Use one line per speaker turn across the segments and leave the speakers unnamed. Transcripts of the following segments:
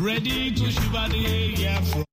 ready to shiver the air from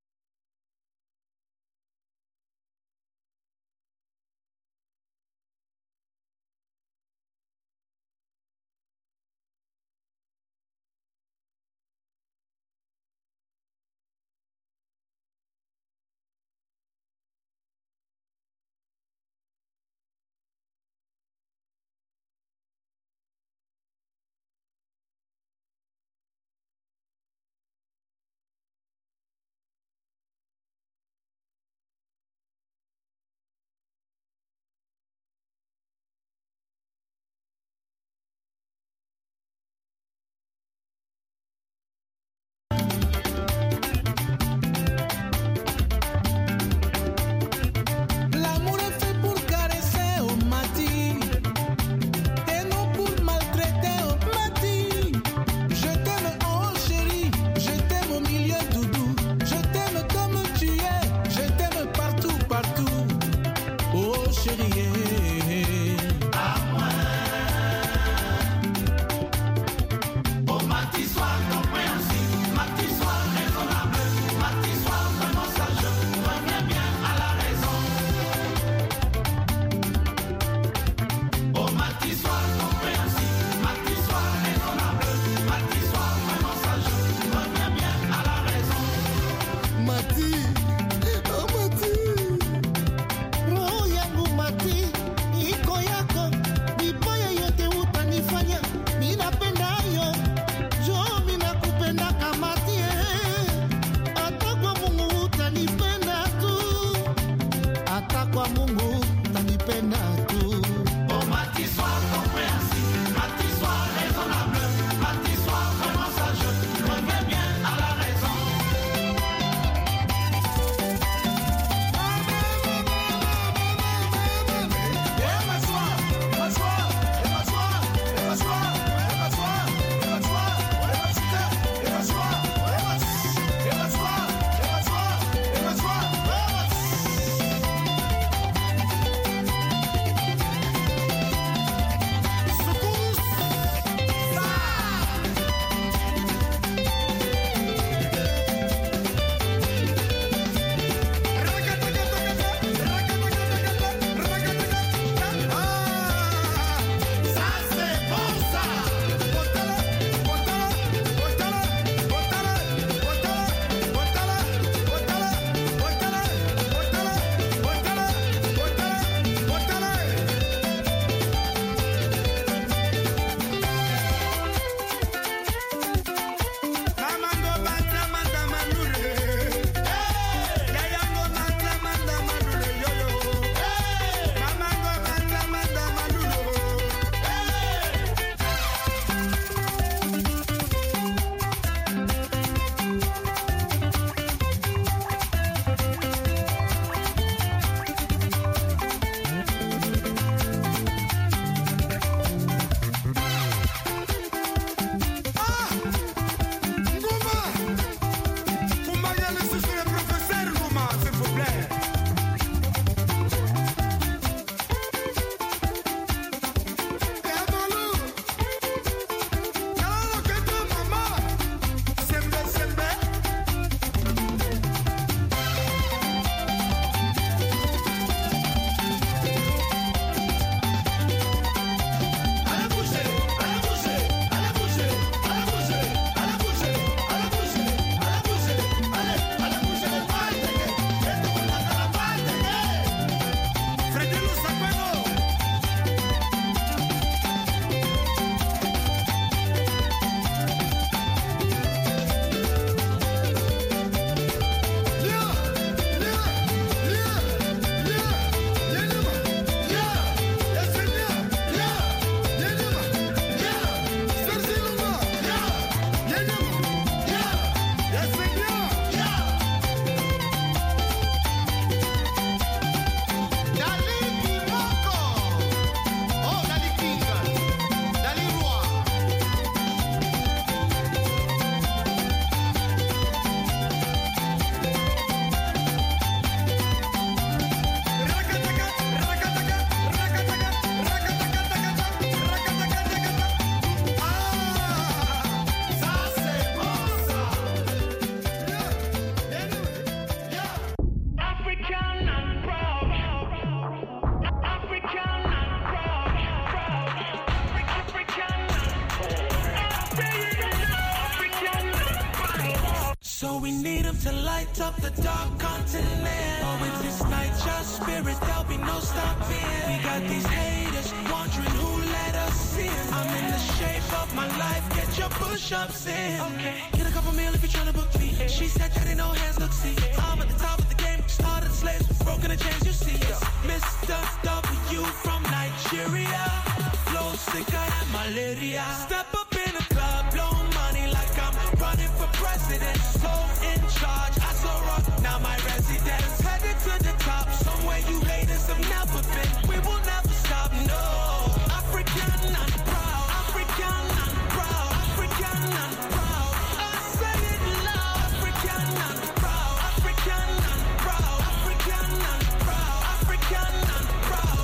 So we need him to light up the dark continent. Oh, with this night, your spirit, there'll be no stopping. We got these haters wondering who let us in. I'm in the shape of my life, get your push-ups in. Okay, get a couple meal if you're trying to book me. She said that ain't no hands, look, see. I'm at the top of the game, started the slaves, broken the chains, you see. Mr. W from Nigeria, flow sicker than malaria. Step up in the club, blow money like I'm running for president. So in charge, I so rock, now my residence. Headed to the top, somewhere you haters have never been. We will never stop, no. African and proud, African and proud, African and proud. I say it loud, African and proud, African and proud, African and proud, African and proud.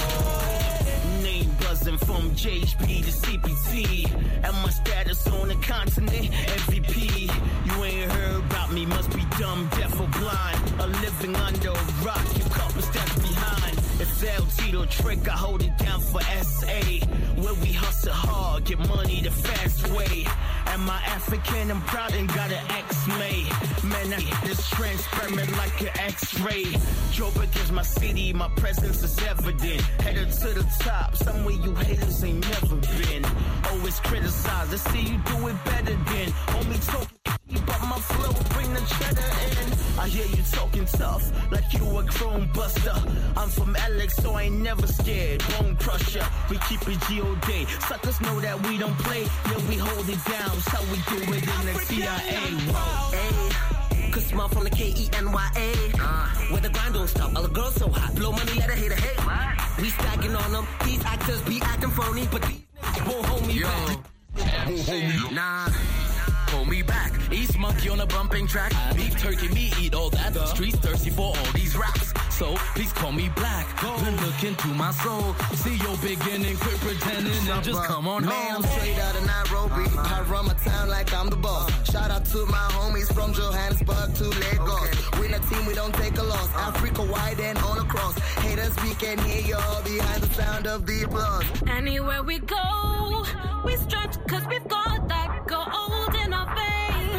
Oh.
Name buzzing from JHP to CPT, and my status on the continent, MVP. You ain't heard about me, must be dumb, deaf or blind. A living under a rock, you couple steps behind. It's El Tito trick, I hold it down for SA. Where we hustle hard, get money the fast way. Am I African? I'm proud and got an X-made. Man, I hit this transparent like an X-ray. Joburg is my city, my presence is evident. Headed to the top, somewhere you haters ain't never been. Always criticize, I see you do it better than. Homie talking, but my flow bring the cheddar in. I hear you talking tough, like you a chrome buster. I'm from Alex, so I ain't never scared. Bone crusher, we keep it G.O.D. Suckers know that we don't play, yeah, we hold it down. So we do it in the CIA.
Hey, cause small from the KENYA. Where the grind don't stop, all the girls so hot. Blow money, let her hate her hate. We stacking on them, these actors be acting phony, but these won't hold me back. Won't hold me, nah. Hold me back. East monkey on a bumping track. Beef turkey, me eat all that. The streets thirsty for all these raps. So please call me black. Then look into my soul. See your beginning, quit pretending and just come on home. I'm straight out of Nairobi. I run my town like I'm the boss. Shout out to my homies from Johannesburg to Lagos. Win a team, we don't take a loss. Africa wide and all across. Haters, we can hear you all behind the sound of the applause.
Anywhere we go, we strut cause we've got that gold in our veins.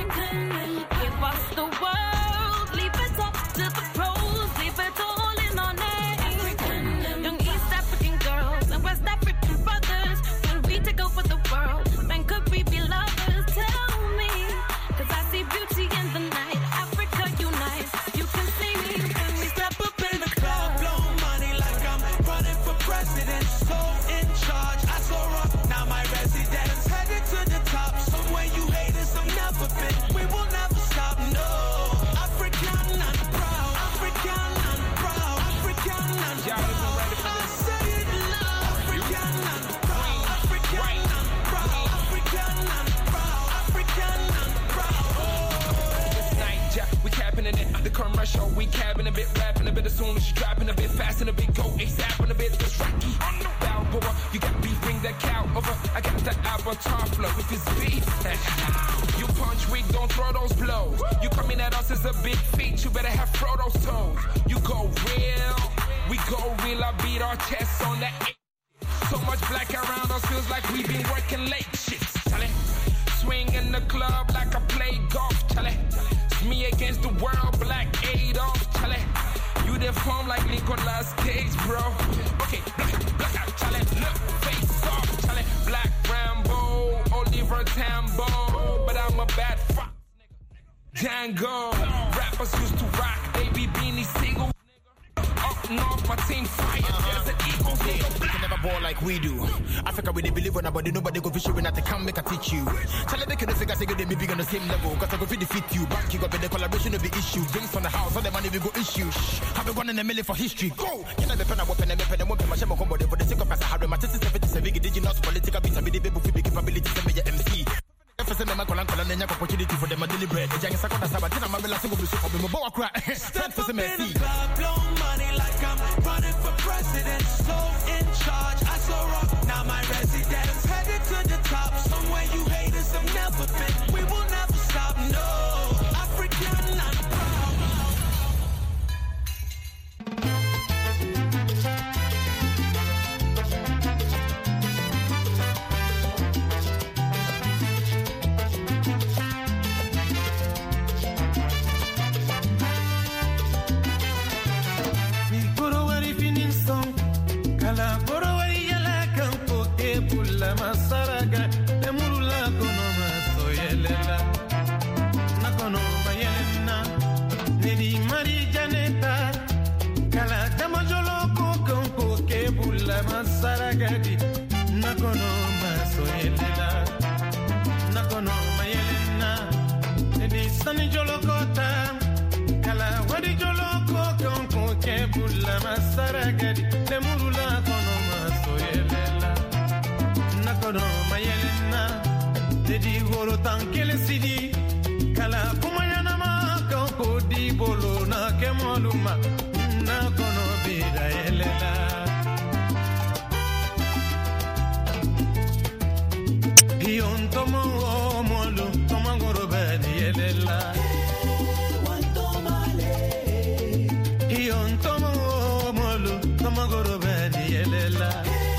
Give us the world, leave it up to the pros, leave it all in our name. Young East African girls and West African brothers, when we take over the world, man, could we be lovers? Tell me, cause I see beauty in the night. Africa unite, you can see me when we step up in the club.
Blow money like I'm running for president. So in charge, I so rock, now my residence. Headed to the top, somewhere you haters have never been. We will never stop, no. African and proud, African and proud, African and proud. I say it loud, African and proud, African and proud, African and proud, African and proud.
This night, Jack, we capping in it. The commercial, we capping a bit, rapping a bit as soon as you dropping a bit fast and a bit go ASAP and a bit just Rocky. Balboa, you got beef, bring that cow over. I got that avatar flow if it's beef. You punch weak, don't throw those blows. You coming at us as a big feat, you better have Frodo's toes. You go real, we go real. I beat our chests on that. So much black around us feels like we've been working late. Shit, Charlie. Swing in the club like I play golf, Charlie. It's me against the world, Black Adolf, Charlie. You deform like Nicolas Cage, bro. Okay, black out, Charlie. Look, face off, Charlie. Black Rambo, Oliver Tambo. But I'm a bad fuck, Django. Rappers used to rock, baby beanie single. Up north, my team fire. There's an eagle.
They can never ball like we do. Africa, we they believe on nobody, nobody go fish when I can make a teach you. Charlie, they can figure they may be on the same level. Cause I go fit defeat you. Back you got the collaboration of the issue. Drinks on the house, all the money we go issue. Have one in a million for history. Go! Can I be pen a weapon and weapon and weapon? My shame on combo for the sake of us. I have my sister 77 did you not political beats? I be the baby with capabilities to be your MC. Step up in the
club, blow money like I'm running for president. So in charge, I so rock, now my residence. Headed to the top, somewhere you haters have never been. We will never stop, no. African and proud.
gadi nakono maso yelela nakono mayelena edi sani jolokota kala wadi joloko konko kebula masara gadi lemurula kono maso yelela nakono mayelena edi goro tankele sidi kala kumayana ma konko di bolo na kemoluma nakono bida yelela Ion tomo molo tomo gorobadi yelela Ion tomo molo tomo gorobadi yelela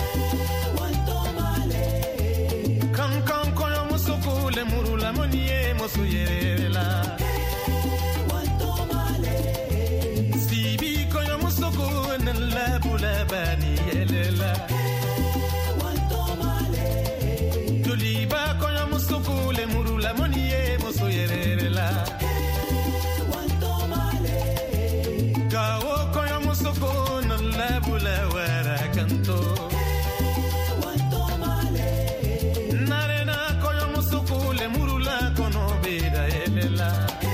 Kan koyo musukule murula moniye musuyela Sibi koyo musukule labula bani yelela Tuliba koyo musukule murula moniye musuyela Kawo koyo musukule labula wara kanto Narena koyo musukule murula kono beda yelela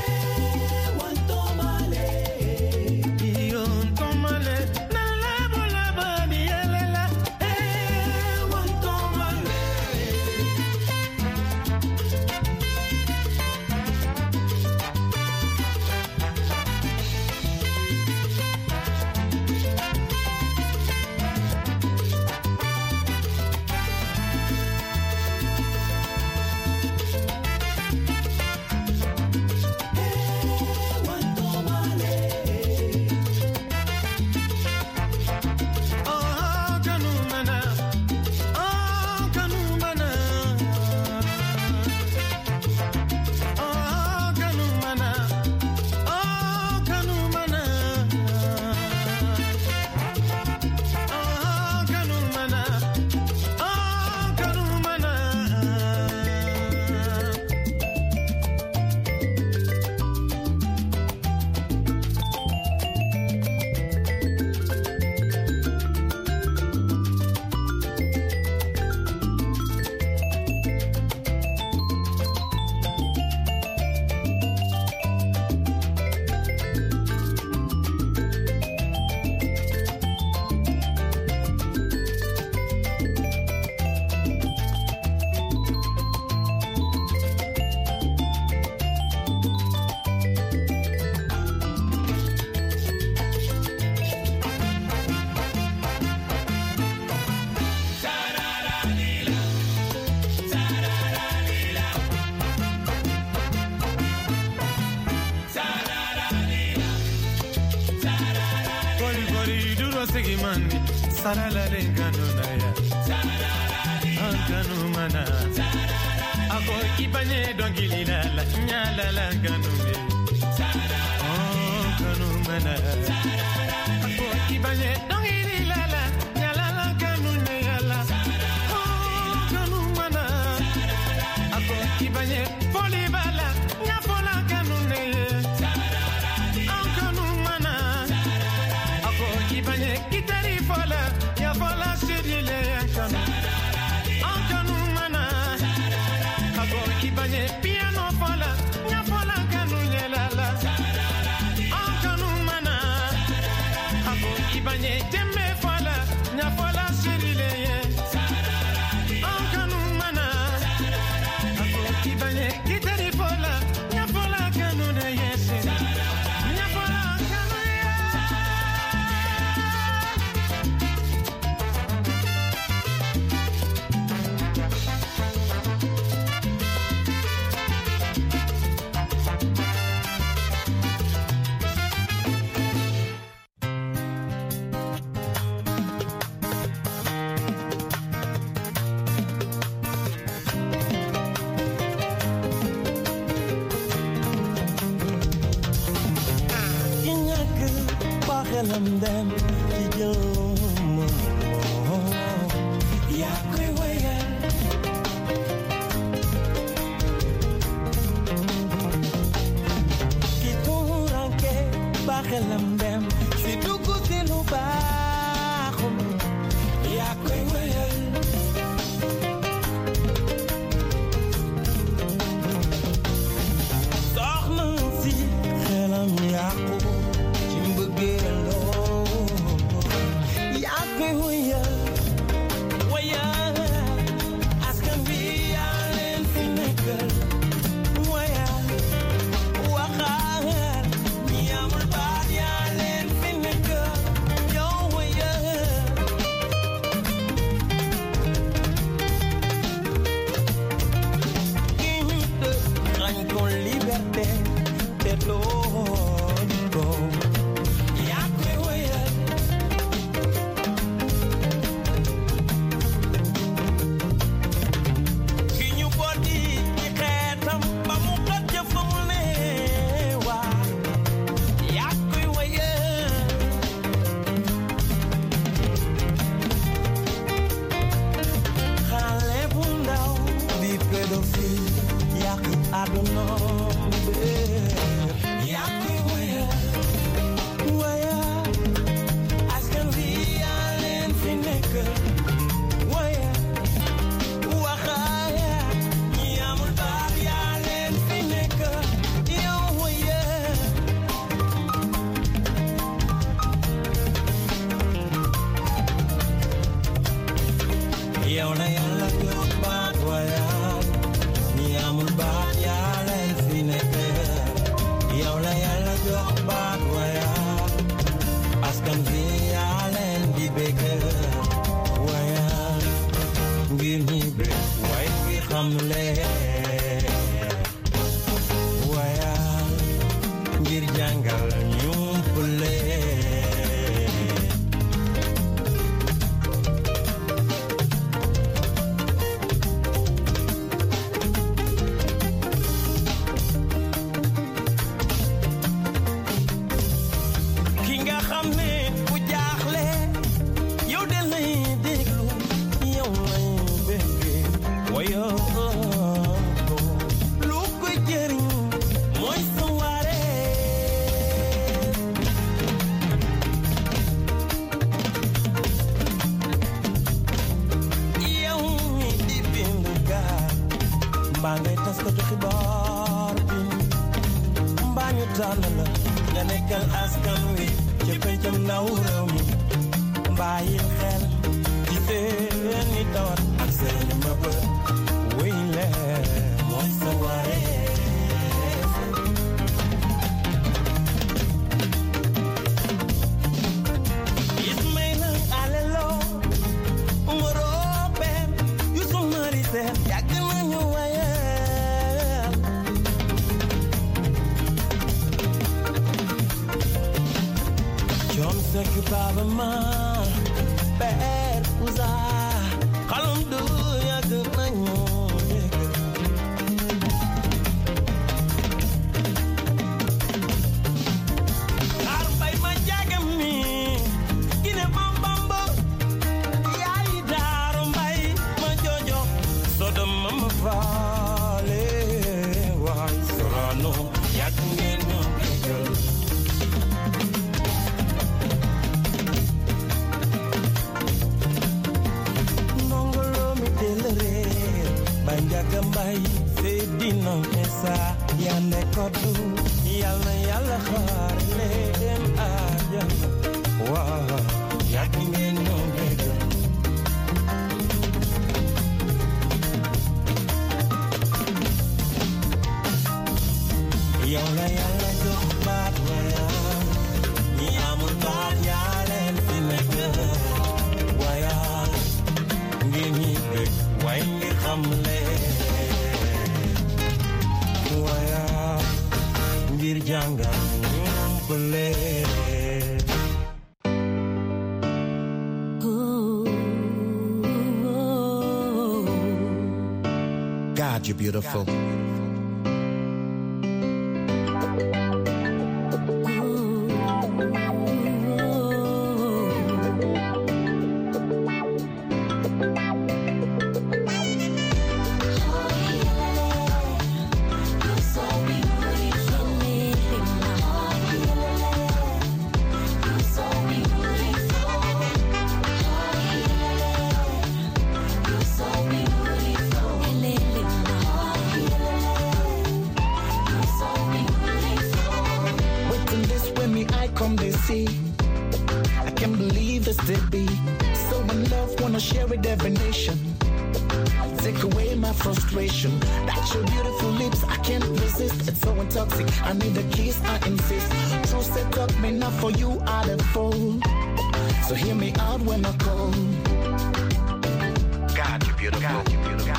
Iyon tomale na labula bani yelela wantomale Sigimandi sarala lengano naya anganu mana ako ibanye dongili la nyala la nganu me anganu mana ako ibanye dongili la nyala la nganu me yala anganu mana ako ibanye foli bala nya fola nganu me anganu mana ako ibanye kitari fola ya fola sidile yankanu ankanu mana ako ibanye piano fola ya fola kanu nyelala ankanu mana ako ibanye jemme fola ya fola sidile ankanu mana ako ibanye kitari fola ya fola kanu ne yese ya fola kanu
Kalam dem kijom ya kwe waya kituranke bakalam dem si dugu tilu ba ya kwe waya
xamle wayal ngir jàngal ñu pule ki nga xam ne bu jaaxle yow de lay déglu yow lay bëgge wayo lu ko jëriñ mooy sa waare yow mi di bind gaa mbaa ngay tas ko xibaar bi mbaa ñu tànn la nga nekkal askan wi ci pencam ndaw réew mi bàyyil xel ci seeni tawat ak seeni mëbët wéy leen mooy sa wareef Ismaïla Alelo Ngorope Youssouf Mari Sène yàgg nañu wayal John Seck Baba Ma Père Ouza xalam du yàgg nañu dégg xaar mbay ma jàggam mi gine bambamba yaayi daaru mbay ma jojo sodom ma ma faale waay Sorano yàgg ngeen ñoo déggal Banjaga mbay Seydina Esa yande koddu yàlla na yàlla xaar leen àjjana waaw yàgg ngeen ñoo déggal yow la yàlla jox baat wayaan ñi amul baat yaa leen fi nekk wayaan ngir ñi bëgg way ngir xam leen wayaan ngir jàngal ñu leen God, you're beautiful. I can't believe this to be so in love, wanna share with every nation. Take away my frustration. That's your beautiful lips, I can't resist. It's so intoxic, I need a kiss, I insist. True set up me not for you, I'd have fall. So hear me out when I call. God, you're beautiful. God, you're beautiful.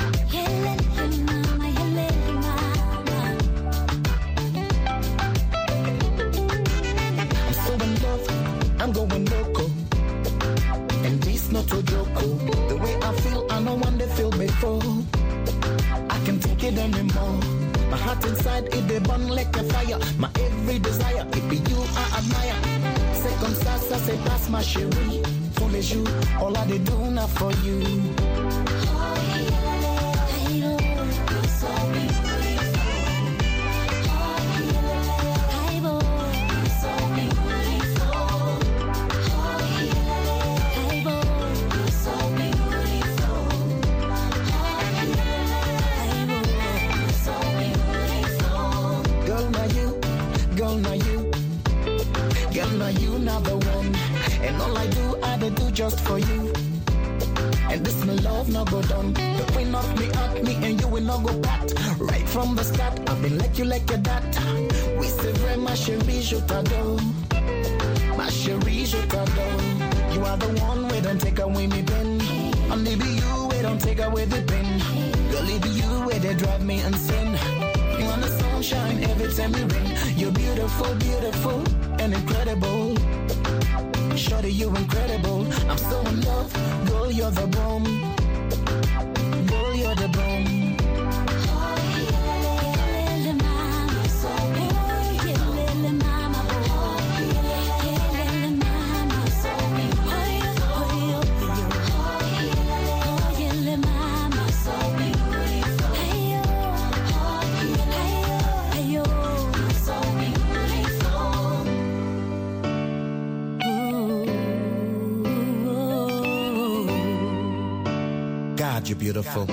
I'm going loco, and this not a joke. The way I feel, I know one they feel before. I can't take it anymore. My heart inside, it they burn like a fire. My every desire, it be you I admire. C'est comme ça, ça se passe ma chérie. Tous les jours, all I do now for you. You not the one, and all I do just for you. And this my love no go down. The queen of me at me, and you will not go back. Right from the start, I've been like you like your dad. We say very ma chérie, je t'adore. Ma chérie, je t'adore. You are the one we don't take away me pen. Only be you we don't take away the pen. Girl,
Only be you where they drive me insane. You want the sunshine every time you rain. You're beautiful, beautiful, and incredible. Shorty, you incredible. I'm so in love. Girl, you're the bomb. Girl, you're the bomb. God, you're beautiful.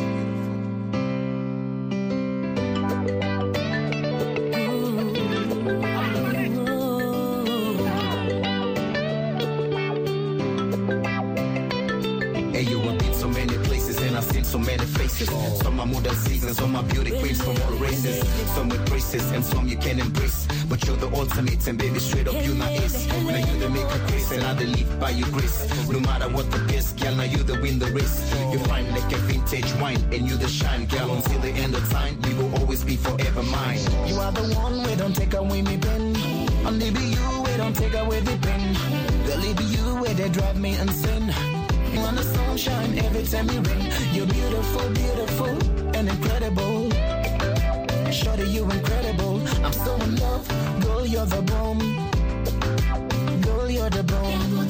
So many faces, some are modern seasons, some are beauty queens from all races, some with braces and some you can embrace. But you're the ultimate and baby, straight up you not ace. Now you the make a grace and I the live by your grace. No matter what the best, girl, now you the win the race. You fine like a vintage wine and you the shine, girl, until the end of time. You will always be forever mine.
You are the one, we don't take away me pen. Only be you, we don't take away the pen. Only be you, where they drive me insane. You want the sunshine every time you rain. You're beautiful, beautiful, and incredible. Shorty, you incredible. I'm so in love. Girl, you're the bomb. Girl, you're the bomb.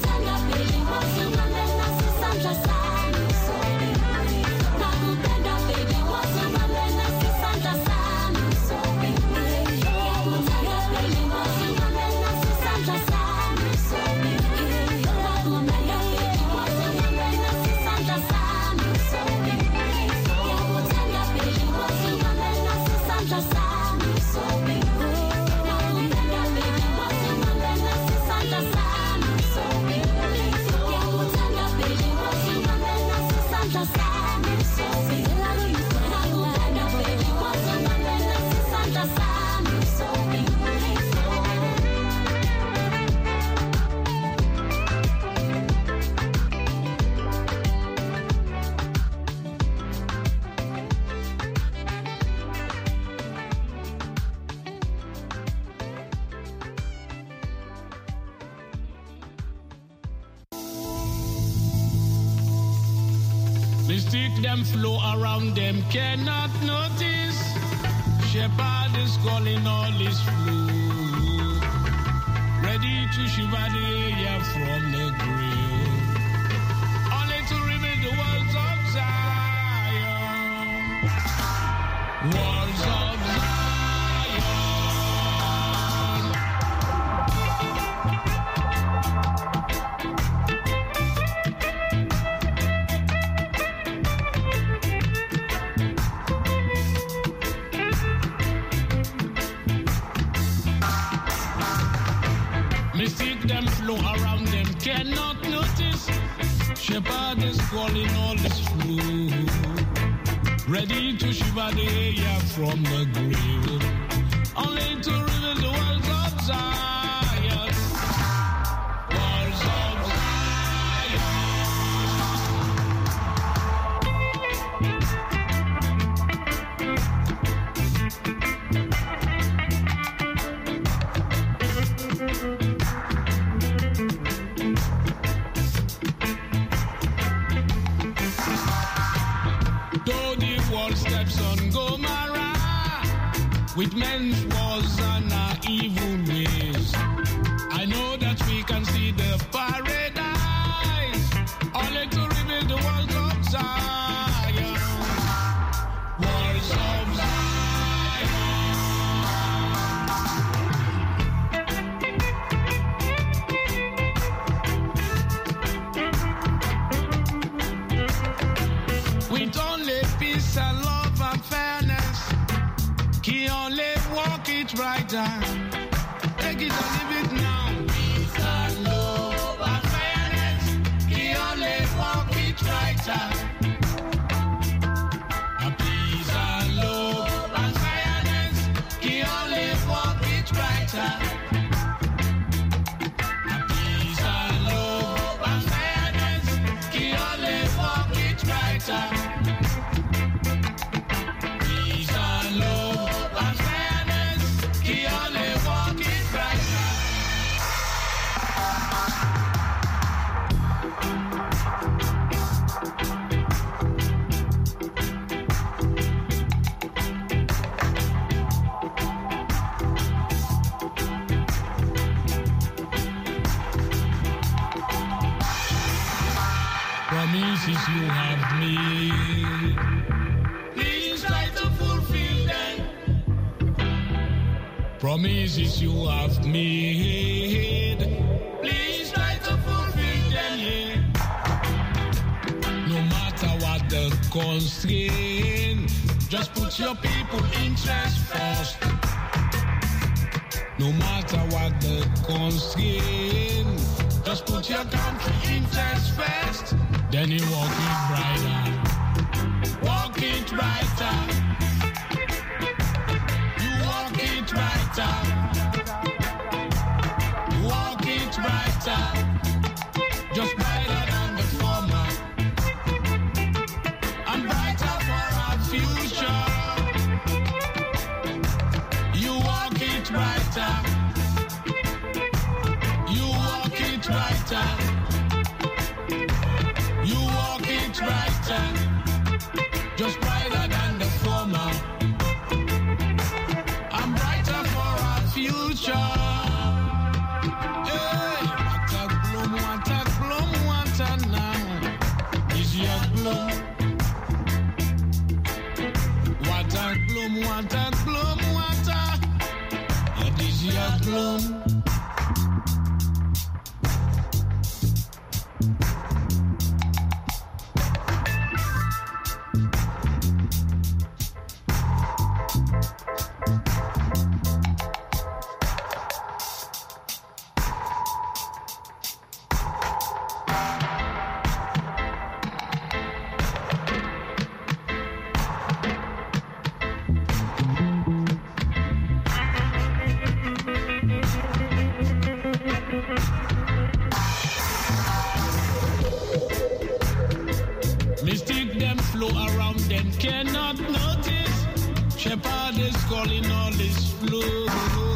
Mystic them flow around them cannot notice. Shepherd is calling all his flow, ready to shiver the air from the grave, only to reveal the walls of Zion. Walls of Zion. Them flow around them cannot notice. Shepherd is calling all his flow, ready to shiver the air from the grave, only to reveal the walls of Zion. Walls of steps on Gomorrah with men's wars and our evil ways. I know that we can see the paradise, only to reveal the walls of Zion. Walls of Zion. With only peace and love and fairness, he only walk it brighter. Take it and leave it now. Peace and love and fairness, he only walk it brighter. Peace and love and fairness, he only walk it brighter. Peace and love and fairness, he only walk it brighter. Promises you have made, please try to fulfill them. Promises you have made, please try to fulfill them, yeah. No matter what the constraint, just put your people interest first. No matter what the constraint, just put your country interest first. Then you walk it brighter, walk it brighter. You walk it brighter, walk it brighter. Just brighter than the former, and brighter for our future. You walk it brighter, you walk it brighter. You walk it brighter, just brighter than the former. I'm brighter for our future. Hey, what a gloom now. Is your gloom? What a gloom, and is your gloom? Mystic them flow around them cannot notice. Shepherd is calling all this flow.